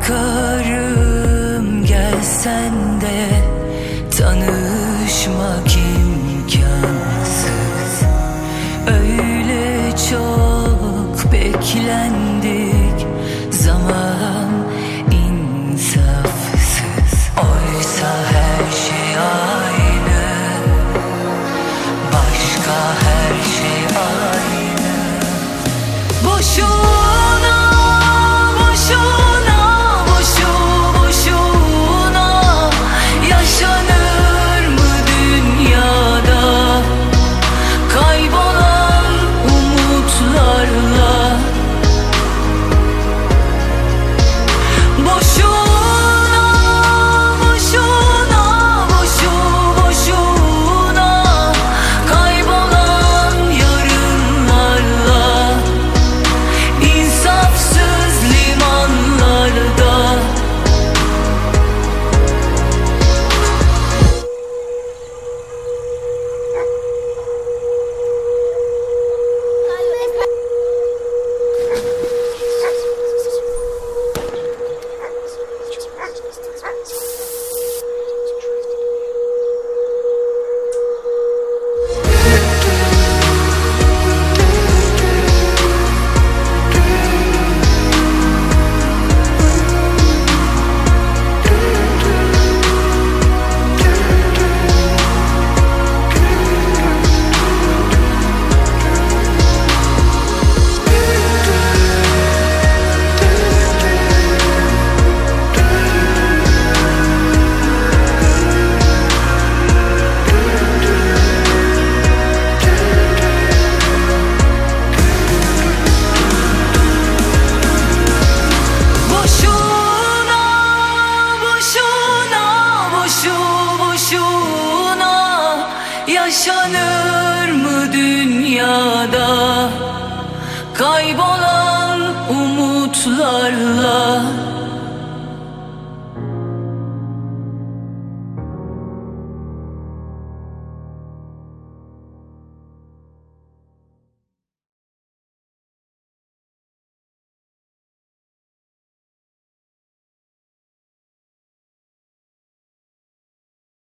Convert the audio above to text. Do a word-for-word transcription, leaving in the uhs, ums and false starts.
bakarım, gelsen de tanışmak imkansız. Öyle çok beklendik, zaman insafsız. Oysa her şey aynı, başka her şey aynı. Boşuna, boşuna, boşu boşuna yaşanır mı dünyada kaybolan umutlarla? Boşuna, boşuna, boşu boşuna kaybolan yarınlarla, insafsız limanlarda. Boşuna, boşuna, boşu boşuna yaşanır mı dünyada kaybolan umutlarla?